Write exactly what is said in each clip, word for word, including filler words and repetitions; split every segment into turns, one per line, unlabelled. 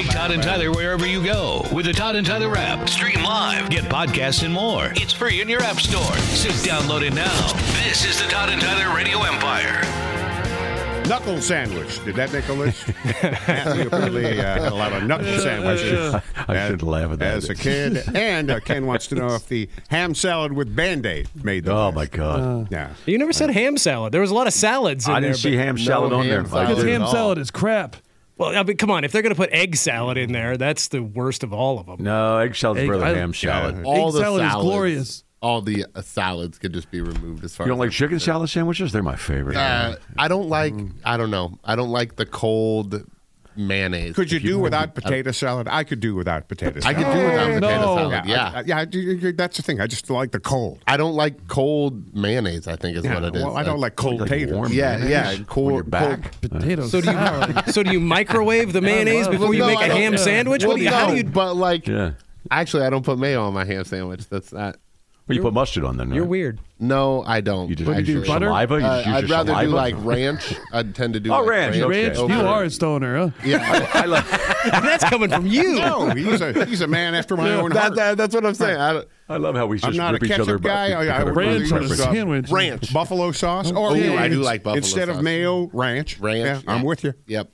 Take Todd and Tyler wherever you go with the Todd and Tyler app. Stream live, get podcasts and more. It's free in your app store. So download it now. This is the Todd and Tyler Radio Empire.
Knuckle sandwich. Did that make a list? Anthony apparently uh, had a lot of knuckle sandwiches.
I
as,
shouldn't laugh at that.
As a kid. And uh, Ken wants to know if the ham salad with Band-Aid made the
Oh,
list.
my God.
Uh, yeah.
You never said ham salad. There was a lot of salads in
I
there.
didn't see
but-
ham salad
no
on
ham
there.
salad.
I
Because
did.
ham salad is crap.
Well, I mean, come on. If they're going to put egg salad in there, that's the worst of all of them.
No, egg salad's
Egg-
better than
I-
ham salad.
Yeah.
All
Egg
the
salad is
salads,
glorious.
All the uh, salads could just be removed as far
You don't
as
like
I'm
chicken
concerned.
salad sandwiches? They're my favorite.
Uh, I don't like, I don't know. I don't like the cold mayonnaise.
Could you
If
do without potato salad? I could do without potato
I
salad.
could do without potato
No.
salad,
Yeah,
yeah.
I, I- yeah. I do- that's the thing. I just like the cold.
I don't like cold mayonnaise, I think is
Yeah,
what it is.
well, I don't like cold
Like
taters.
warm
Yeah,
mayonnaise
yeah,
on
cold-
your back.
Potato
So do
salad.
you so do you microwave the mayonnaise
love-
before you
No,
make
I
a
don't-
ham
yeah.
sandwich?
Well,
What do you, how
no,
do you?
but like,
Yeah.
actually, I don't put mayo on my ham sandwich. That's not.
Well, you put mustard on then, right?
You're weird.
No, I don't.
You just
What do you do,
use
actually.
butter?
saliva? You
Uh,
just use
I'd
your
rather
saliva?
do like ranch. I'd tend to do
Oh,
like
ranch, okay.
Ranch,
over-
you are a stoner, huh?
Yeah,
I love,
That's coming from you.
No, he's a he's a man after my own
that,
heart.
that, that's what I'm saying. I don't,
I love how we
I'm
just
not a
rip each other
ketchup guy. I, I would
Ranch
really
on a
use, uh,
sandwich.
ranch.
Buffalo sauce. Or
Ooh, I do
ins-
like buffalo
Instead of
sauce.
mayo, ranch.
Ranch,
Yeah, I'm
yeah.
with you.
Yep.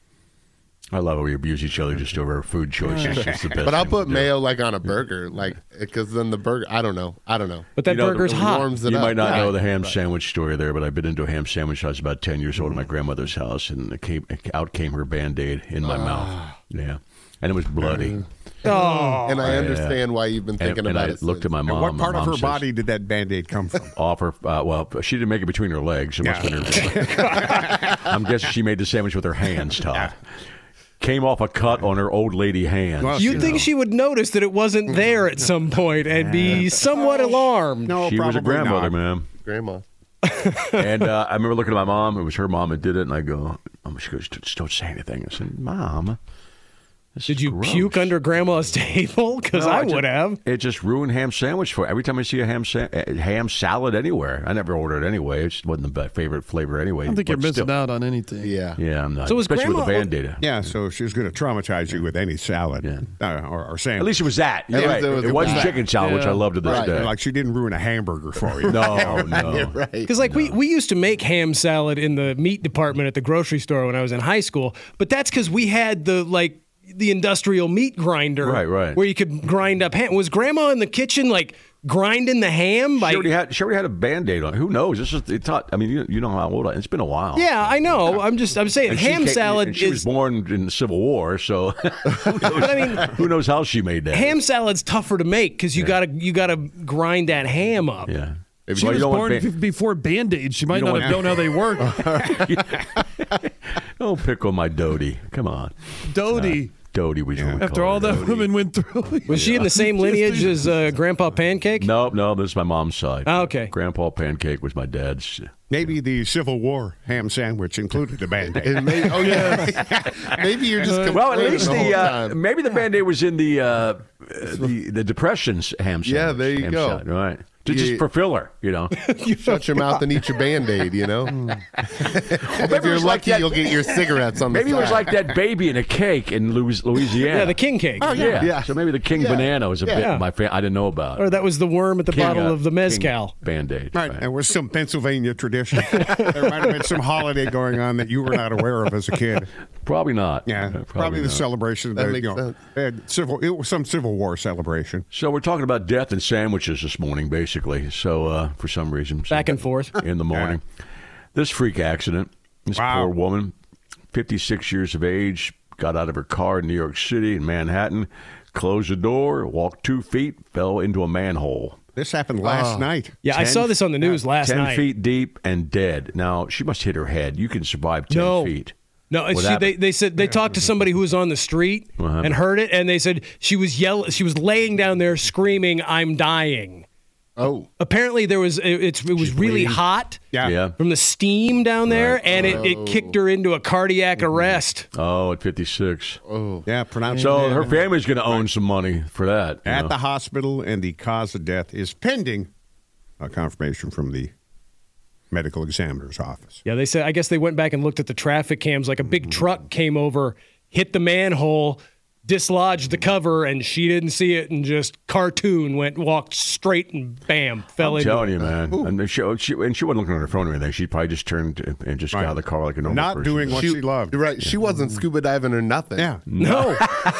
I love how we abuse each other just over food choices. It's the best
But I'll
thing
put
to do.
mayo like on a burger, like because then the burger. I don't know. I don't know.
But that
You know,
burger's
the-
hot.
warms it
You
up.
might not
Yeah.
know the ham sandwich story there, but I've been into a ham sandwich. I was about ten years old at my grandmother's house, and it came, out came her Band-Aid in my mouth. Yeah. And it was bloody.
Oh,
And I
yeah.
understand why you've been
And,
thinking
and
about
I
it.
looked at
since.
my mom.
And what
my
part of
mom
her
says,
body did that Band-Aid come from?
Off her, uh, well, she didn't make it between her legs. It must
Yeah.
have been her. I'm guessing she made the sandwich with her hands, Todd. Came off a cut on her old lady hand.
Well,
you'd
you
think
know.
she would notice that it wasn't there at some point and be somewhat alarmed.
No,
she was
probably
a grandmother,
not.
man.
Grandma.
And uh, I remember looking at my mom. It was her mom that did it, and I go, um, she goes, just don't say anything. I said, Mom, this
Did
is
you
gross.
puke under Grandma's table? Because
No,
I
it
would
just-
have.
It just ruined ham sandwich for every time I see a ham sa- uh, ham salad anywhere. I never ordered it anyway. It just wasn't the be- favorite flavor anyway.
I don't think
but
you're missing
still.
out on anything.
Yeah.
Yeah, I'm not.
So was
especially with the
Grandma-
Band-Aid.
Yeah, so she was going to traumatize you with any salad
Yeah.
uh, or, or sandwich.
At least it was that. You're
It was-
right.
it was-
It
it
wasn't
was
chicken salad, which
Yeah.
I love to this
Right.
day.
Like she didn't ruin a hamburger for you.
no, no.
Right.
Because like we, we used to make ham salad in the meat department at the grocery store when I was in high school, but that's because we had the like the industrial meat grinder,
Right, right.
where you could grind up ham. Was Grandma in the kitchen like grinding the ham? By
She already had. She already had a Band-Aid on. Who knows? This is. It taught. I mean, you, you know how old I. It's been a while.
yeah, I know. I'm just I'm saying
And she
ham
came-
salad
and she was
is.
born in the Civil War, so
But I mean,
who knows how she made that?
ham salad's tougher to make because you gotta you gotta grind that ham up.
Yeah.
She
Well,
was
you don't
born
want
f- before Band-Aids. She might
you
not
don't
have known how they work.
Don't pick on my Dodie. Come on.
Dodie.
Dodie was what we
After
call
all
her,
that
Dodie.
women went through.
Was she in the same lineage as uh, Grandpa Pancake?
No, no, this is my mom's side.
Oh, okay.
Grandpa Pancake was my dad's.
Maybe the Civil War ham sandwich included a Band-Aid.
It may, oh yeah. Maybe you're just
Well, at
complaining
least
the
the,
whole
uh,
time.
maybe the Band-Aid was in the uh, the the Depression's ham sandwich.
Yeah, there you
ham
go.
salad, right. To
Yeah.
just for filler, you know.
Shut your mouth and eat your Band-Aid, you know? if
it
you're
was like
lucky,
that-
you'll get your cigarettes on the
Maybe it was
side.
like that baby in a cake in Louis- Louisiana.
Yeah, the king cake.
Oh, yeah.
Yeah.
So maybe the king
Yeah.
banana was a
Yeah.
bit my fa- I didn't know about.
Or that was the worm at the
King,
bottle
uh,
of the mezcal.
King Band-Aid.
Right, and with some Pennsylvania tradition. There might have been some holiday going on that you were not aware of as a kid.
Probably not.
Yeah,
Uh,
probably, the
not.
celebration.
That
the,
makes
you know,
sense.
they had civil, it was some Civil War celebration.
So we're talking about death and sandwiches this morning, basically. So uh, for some reason, so
Back and forth.
in the morning, this freak accident. This
Wow.
poor woman, fifty-six years of age, got out of her car in New York City in Manhattan, closed the door, walked two feet, fell into a manhole.
This happened last night.
Yeah, I
ten
saw this on the news last
Ten
night.
feet deep and dead. Now she must hit her head. You can survive ten
No.
feet.
No,
What
she, they,
happened?
they said they talked to somebody who was on the street
What happened?
and heard it, and they said she was yell, she was laying down there screaming, "I'm dying."
Oh.
Apparently, there was it, it's, it was really
bleeding?
hot
Yeah.
Yeah.
from the steam down there, and it, it kicked her into a cardiac arrest.
Oh, at fifty-six.
Yeah, pronounced
So her family's going to own some money for that. you
at
know.
the hospital, and the cause of death is pending a confirmation from the medical examiner's office.
Yeah, they said. I guess they went back and looked at the traffic cams. Like a big truck came over, hit the manhole, dislodged the cover, and she didn't see it, and just cartoon went walked straight and bam fell
I'm
into
telling
it.
you, man. And she, she and she wasn't looking at her phone or anything. She probably just turned and just got out of the car like a normal
Not
person.
doing what she, loved.
Right. She wasn't scuba diving or nothing.
Yeah.
No,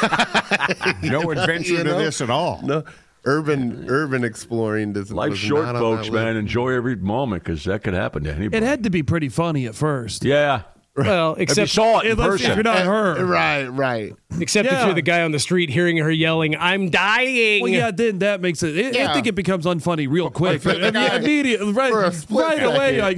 No adventure
You
to
know?
this at all.
No. Urban urban exploring doesn't.
Life's
was
short,
not on
folks,
that
man.
list.
Enjoy every moment because that could happen to anybody.
It had to be pretty funny at first.
yeah.
well,
If you
except
saw it in
Unless if
person.
you're not her.
Right. Right.
except if
Yeah.
you're the guy on the street hearing her yelling, "I'm dying."
Well, yeah, then that makes it. it
Yeah.
I think it becomes unfunny real quick.
for the
But
guy-
immediately, right,
for a split
right away,
second.
you're like,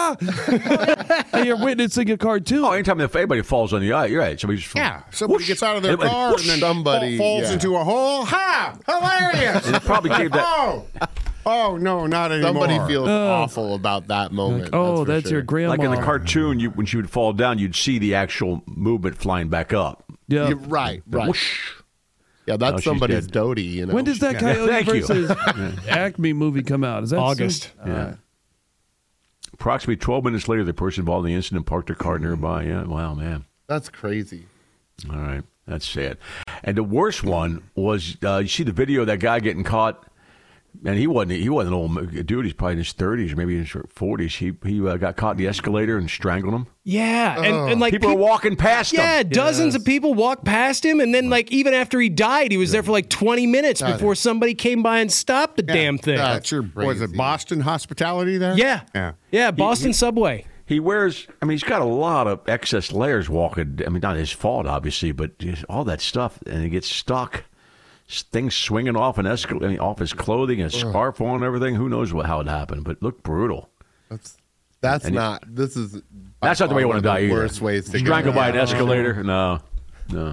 huh? And you're witnessing a cartoon.
Oh, anytime if anybody falls on the eye, you're right. Somebody just
Yeah, somebody
whoosh.
gets out of their
And it went
car
whoosh.
and then
Somebody,
fall- falls
yeah.
into a hole. Ha! Hilarious!
And it probably gave that.
Oh, oh no, not anymore.
Somebody feels awful about that moment.
oh,
for
that's
sure.
your grandma.
Like in the cartoon, you when she would fall down, you'd see the actual movement flying back up.
Yeah.
You're right. Right.
Whoosh.
Yeah, that's
Oh, she's
somebody's
dead.
Dodie. You know.
When does that Coyote
Thank you.
versus Acme movie come out? Is that
August.
soon?
Yeah. Approximately twelve minutes later, the person involved in the incident parked their car nearby. Yeah, wow, man.
That's crazy.
All right, that's sad. And the worst one was uh, you see the video of that guy getting caught, and he wasn't he wasn't an old dude. He's probably in his thirties or maybe in his forties. He he uh, got caught in the escalator and strangled him.
Yeah, and, and like
People
peop-
are walking past
Yeah,
him.
dozens of people walked past him, and then like even after he died, he was there for like twenty minutes before somebody came by and stopped the damn thing.
Yeah.
That's your, was it
Crazy.
Boston hospitality there?
Yeah,
Yeah.
yeah. Boston Subway.
He wears. I mean, he's got a lot of excess layers walking. I mean, not his fault, obviously, but just all that stuff, and he gets stuck. Things swinging off an escal- I mean, off his clothing, and a scarf on, and everything. Who knows what how it happened? But it looked brutal.
That's that's
And he-
not. This is.
That's not the way you want to die either.
Worst ways to
strangle
go.
by an escalator. No, no,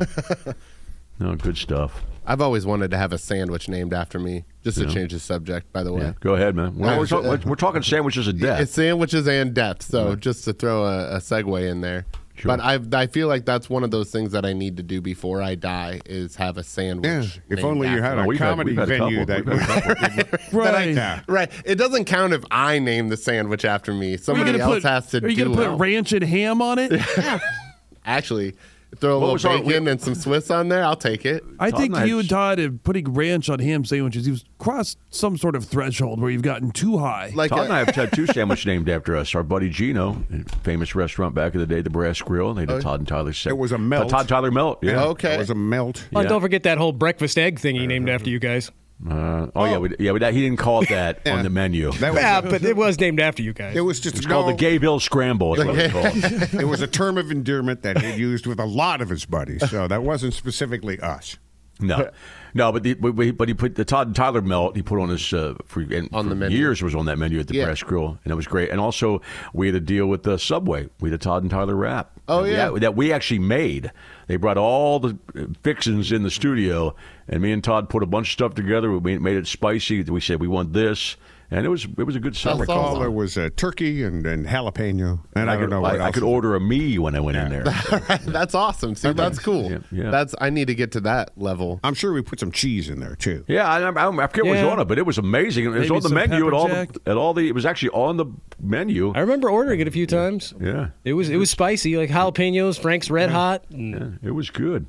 no. Good stuff.
I've always wanted to have a sandwich named after me, just to change the subject. By the way,
Yeah, go ahead, man. We're,
Yeah.
we're, talk- we're talking sandwiches of death.
it's sandwiches and death. So just to throw a, a segue in there.
Sure.
But I I feel like that's one of those things that I need to do before I die is have a sandwich.
Yeah. If
named
only you
after
had
me.
a
we've had-
comedy
we've had a
venue
couple.
that
We've had a couple.
Right.
Yeah.
Right. It doesn't count if I name the sandwich after me.
Are you
Somebody
gonna
else
put,
has to
Are you
do
gonna put
it.
ranch and ham on it?
Actually, throw a
What was our-
little bacon and some Swiss on there. I'll take it.
I
Todd
think
and I
you
had-
and Todd have putting ranch on ham sandwiches. You've crossed some sort of threshold where you've gotten too high.
Like
Todd
a-
and I have had two sandwiches named after us. Our buddy Gino, famous restaurant back in the day, the Brass Grill. They did Todd and Tyler.
It was a melt.
Todd Tyler melt. Yeah.
Okay.
It was a melt.
Oh, and
Yeah.
don't forget that whole breakfast egg thing he named after you guys.
Uh, oh, yeah, we, yeah. We, that, he didn't call it that on the menu.
That was,
Yeah, but it was named after you guys.
it was just
It's
no,
called the Gayville Scramble. Is what it's called.
It was a term of endearment that he used with a lot of his buddies. So that wasn't specifically us.
No, no, but the, but he- but he put the Todd and Tyler melt. He put on his uh, for, and
On
for
the menu.
years was on that menu at the
Yeah.
Brass Grill, and it was great. And also we had a deal with the Subway. We had a Todd and Tyler wrap.
Oh,
that we-
yeah.
that we actually made. They brought all the fixings in the studio, and me and Todd put a bunch of stuff together. We made it spicy. We said we want this, and it was it was a good summer
That's
call.
awesome.
There was uh, turkey and, and jalapeno. And I,
I
don't
could,
know what
I, I
else.
could order a me when I went in there.
That's awesome. See, that's cool.
Yeah, yeah.
That's I need to get to that level.
I'm sure we put some cheese in there, too.
Yeah, I, I, I forget what was
Yeah.
on it, but it was amazing. It was
Maybe
on the
some
menu at all.
pepper
The,
jack?
at all the. It was actually on the menu.
I remember ordering it a few times.
Yeah,
It was it was spicy, like jalapenos, Frank's Red Hot. And
yeah, it was good.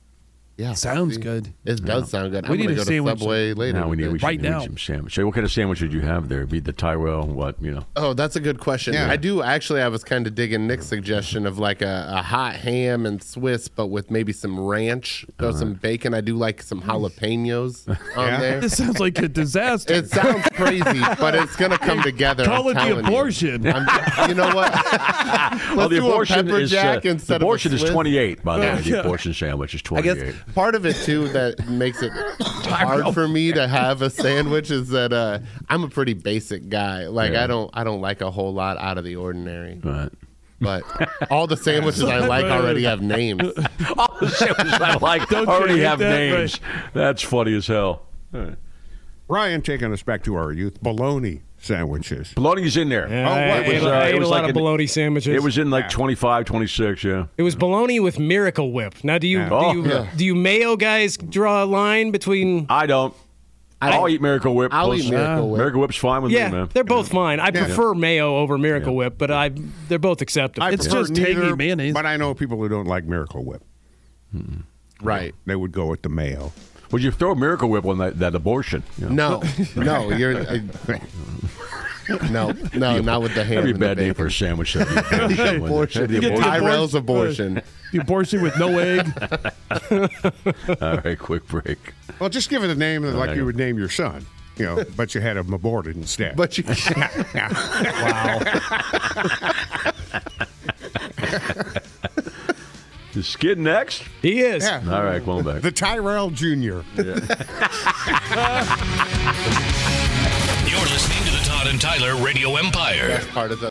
Yeah,
Sounds
see?
good.
It does sound good.
We
I'm
need
gonna
a
go to
sandwich.
Subway later.
Now we need, we should
Right
need
now.
some sandwich. So what kind of sandwich did you have there? Be the Tyrell, what you know?
Oh, that's a good question.
Yeah.
I do actually. I was kind of digging Nick's suggestion of like a, a hot ham and Swiss, but with maybe some ranch, throw some bacon. I do like some jalapenos on
Yeah.
there.
This sounds like a disaster.
It sounds crazy, but it's gonna come together.
Call
I'm
it the
telling you.
abortion.
I'm, you know what? Let's
Well, the
do
abortion
a pepper
is
jack
uh,
instead
the abortion
of a
is
Swiss.
twenty-eight. By the way, the
Yeah.
abortion sandwich is
I guess
twenty-eight.
part of it too that makes it hard for me to have a sandwich is that uh, I'm a pretty basic guy. Like
Yeah.
I don't I don't like a whole lot out of the ordinary.
Right.
But all the sandwiches I like already have names.
All the sandwiches I like
Don't you
already
hate
have
that?
names. That's funny as hell.
Ryan taking us back to our youth. Bologna sandwiches.
Bologna's in there.
Yeah,
Oh,
I,
what
ate,
was,
I
uh,
ate
it
a
was
lot
like
of
an-
bologna sandwiches.
It was in like
Yeah.
twenty-five, twenty-six, yeah.
It was bologna with Miracle Whip. Now, do you
Yeah.
Oh,
do you
yeah.
do you mayo guys draw a line between?
I don't.
I-
I'll eat Miracle Whip.
I'll
Plus-
eat Miracle Whip.
Miracle Whip's fine with
Yeah,
me, man.
they're both fine. I prefer mayo over Miracle Whip, but I they're both acceptable.
I
It's
prefer
just tangy
neither,
mayonnaise.
But I know people who don't like Miracle Whip.
Right.
They would go with the Mayo.
Would you throw a Miracle Whip on that, that abortion? You know?
No, no, you're. Uh, no, no, not with the ham.
That'd be a
and
bad
the
name for a sandwich. That'd be
bacon. abortion.
The abortion.
Tyrell's abortion.
The abortion with no egg.
All right, quick break.
Well, just give it a name like
right.
you would name your son. You know, but you had him aborted instead.
But you.
Wow.
Is Skid next?
He is.
Yeah.
All right, come on back.
The Tyrell Junior
You're listening to the Todd and Tyler Radio Empire.
That's part of the.